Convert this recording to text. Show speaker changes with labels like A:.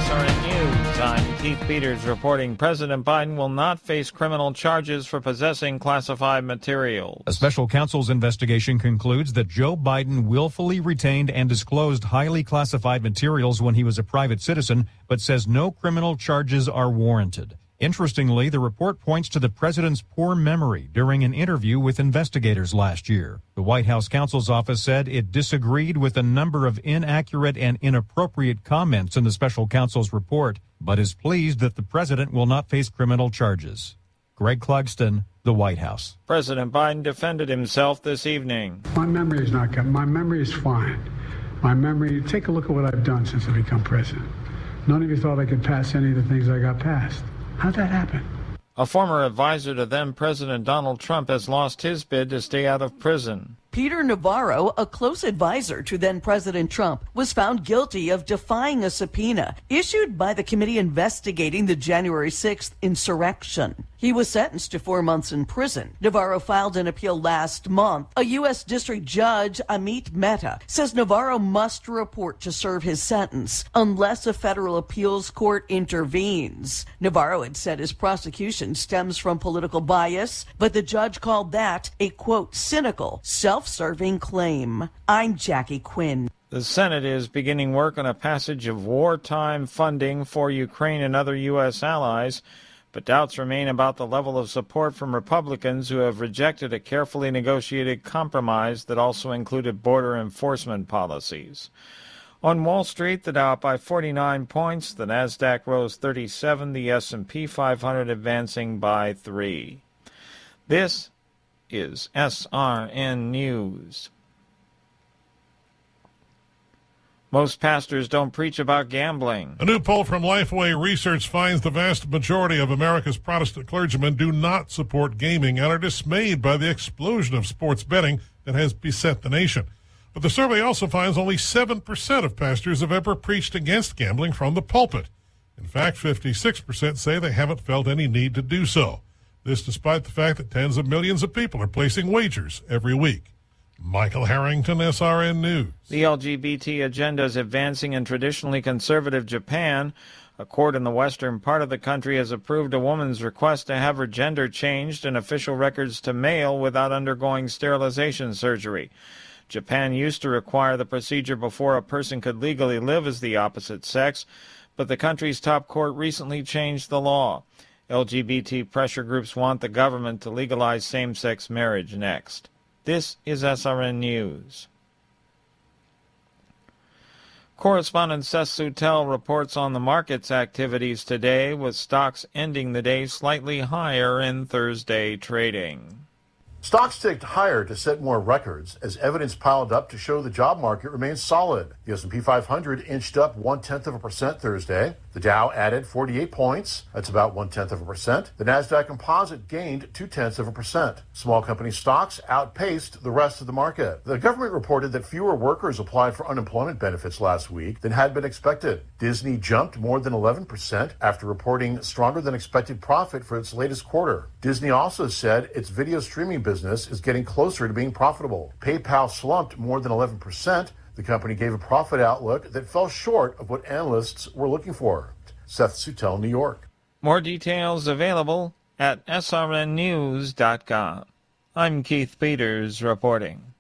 A: SRN News. I'm Keith Peters reporting President Biden will not face criminal charges for possessing classified materials.
B: A special counsel's investigation concludes that Joe Biden willfully retained and disclosed highly classified materials when he was a private citizen, but says no criminal charges are warranted. Interestingly, the report points to the president's poor memory during an interview with investigators last year. The White House counsel's office said it disagreed with a number of inaccurate and inappropriate comments in the special counsel's report, but is pleased that the president will not face criminal charges. Greg Clugston, the White House.
A: President Biden defended himself this evening.
C: My memory is not good. My memory is fine. My memory, take a look at what I've done since I've become president. None of you thought I could pass any of the things I got passed. How'd that happen?
A: A former advisor to then-President Donald Trump has lost his bid to stay out of prison.
D: Peter Navarro, a close advisor to then-President Trump, was found guilty of defying a subpoena issued by the committee investigating the January 6th insurrection. He was sentenced to 4 months in prison. Navarro filed an appeal last month. A U.S. District Judge, Amit Mehta, says Navarro must report to serve his sentence unless a federal appeals court intervenes. Navarro had said his prosecution stems from political bias, but the judge called that a, quote, cynical, self-serving claim. I'm Jackie Quinn.
A: The Senate is beginning work on a passage of wartime funding for Ukraine and other U.S. allies, but doubts remain about the level of support from Republicans who have rejected a carefully negotiated compromise that also included border enforcement policies. On Wall Street, the Dow up by 49 points, the Nasdaq rose 37, the S&P 500 advancing by 3. This is SRN News. Most pastors don't preach about gambling.
E: A new poll from Lifeway Research finds the vast majority of America's Protestant clergymen do not support gaming and are dismayed by the explosion of sports betting that has beset the nation. But the survey also finds only 7% of pastors have ever preached against gambling from the pulpit. In fact, 56% say they haven't felt any need to do so. This despite the fact that tens of millions of people are placing wagers every week. Michael Harrington, SRN News.
A: The LGBT agenda is advancing in traditionally conservative Japan. A court in the western part of the country has approved a woman's request to have her gender changed in official records to male without undergoing sterilization surgery. Japan used to require the procedure before a person could legally live as the opposite sex, but the country's top court recently changed the law. LGBT pressure groups want the government to legalize same-sex marriage next. This is SRN News. Correspondent Seth Sutel reports on the market's activities today, with stocks ending the day slightly higher in Thursday trading.
F: Stocks ticked higher to set more records as evidence piled up to show the job market remains solid. The S&P 500 inched up 0.1% Thursday. The Dow added 48 points. That's about 0.1%. The Nasdaq Composite gained 0.2%. Small company stocks outpaced the rest of the market. The government reported that fewer workers applied for unemployment benefits last week than had been expected. Disney jumped more than 11% after reporting stronger than expected profit for its latest quarter. Disney also said its video streaming business is getting closer to being profitable. PayPal slumped more than 11%. The company gave a profit outlook that fell short of what analysts were looking for. Seth Sutel, New York.
A: More details available at srnnews.com. I'm Keith Peters reporting.